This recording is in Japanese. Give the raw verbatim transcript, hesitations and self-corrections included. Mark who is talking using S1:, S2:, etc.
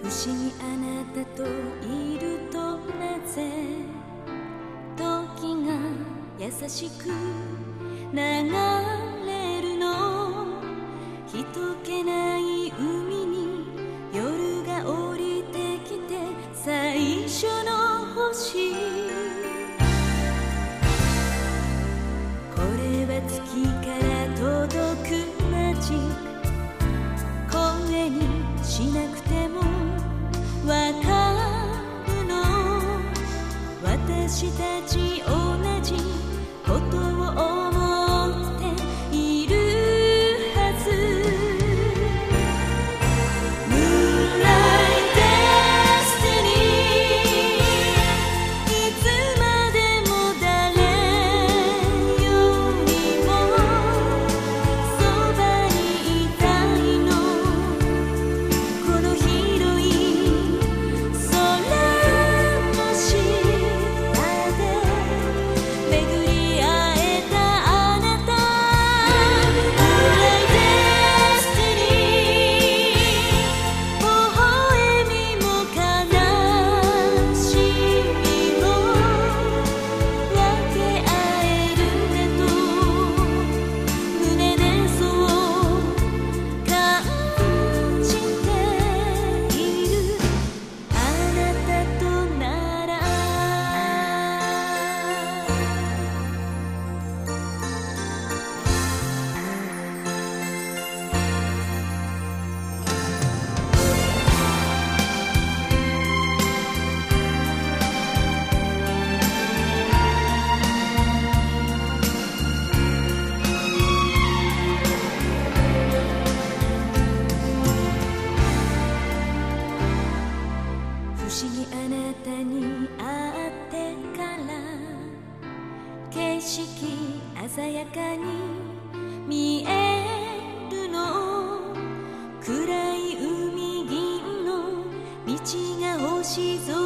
S1: 思議あなたといるとなぜ時が優しく流れるの。人気ない海に夜が降りてきて最初の星、これは月から届くマジック、声にしなくてもわかるの。私たち同じことを思っているはず。 Moonlight Destiny、 いつまでも誰よりもそばにいたいの。この広い空の下で巡り会えたあなた。 Moonlight Destiny、 微笑みも悲しみも分け合えるねと胸でそう感じているあなたとなら。不思議あなたに会ってから景色鮮やかに見えるの。暗い海銀の道が星空